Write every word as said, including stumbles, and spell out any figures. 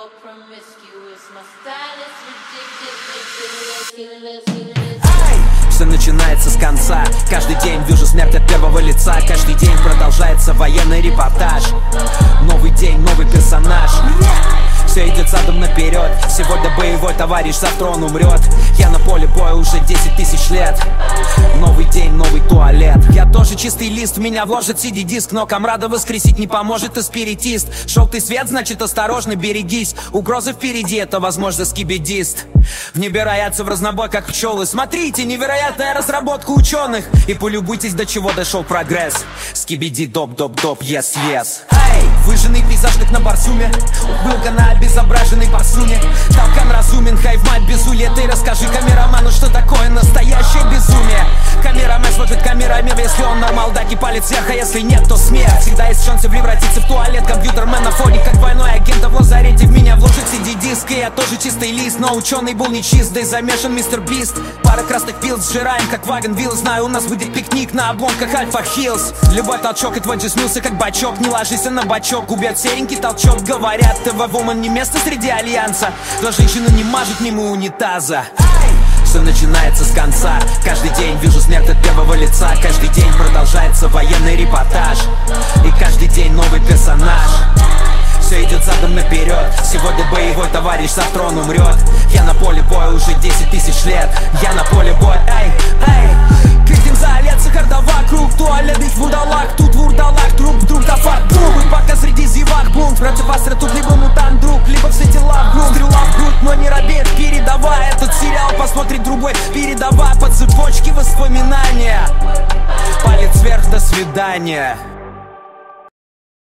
so promiscuous. My style is ridiculous. Все начинается с конца. Каждый день вижу смерть от первого лица. Каждый день продолжается военный репортаж. Новый день, новый персонаж. Все идет задом наперед. Сегодня боевой товарищ, завтра он умрет. Я на поле боя уже десять тысяч лет. Новый день, новый туалет. Я тоже чистый лист, в меня вложит си ди-диск. Но комрада воскресить не поможет, ты спиритист. Желтый свет, значит осторожно, берегись. Угрозы впереди, это возможно скибидист. В небе роятся в разнобой, как пчелы. Смотрите, невероятная разработка ученых. И полюбуйтесь, до чего дошел прогресс. Скибиди, доп-доп-доп, yes-yes. Эй, выжженный пейзаж, как на Барсуме. Ухмылка на обезображенной парсуне. Толкан разумен, хайв мать безумие. Ты расскажи камераману, что такое настоящее безумие. Камерамен смотрит камерами, если он нормал, даки палец вверх, а если нет, то смерть. Всегда есть шансы превратиться в туалет. Компьютермен на фоне, как двойной агент, а в лазарете в меня вложит си ди-диск. И я тоже чистый лист, но ученый был не чист, да и замешан мистер Бист. Пара красных пил сжираем, как Вагонвилл. Знаю, у нас выйдет пикник на обломках Альфа Хиллз. Любой толчок и твой джиснился, как бачок. Не ложись на бачок, убьет серенький толчок. Говорят, ТВ-вумен не место среди альянса. Но женщина не мажет мимо унитаза. Все начинается с конца. Каждый день вижу смерть от первого лица. Каждый день продолжается военный репортаж. И каждый день новый персонаж. Все идет задом наперед. Сегодня боевой товарищ, завтра он умрет. Я на поле боя уже десять тысяч лет. Я на поле боя, эй, эй. Критим за лет, сахарда вокруг. Туалет их вудалак, тут вурдалак. Труп вдруг дафак, трубы, пока среди зевак бунт. Против астра тут либо мутант друг, либо все тела в грунт. Стрела в грудь, но не робеет, передавай. Этот сериал посмотрит другой, передавай по цепочке воспоминания. Палец вверх, до свидания.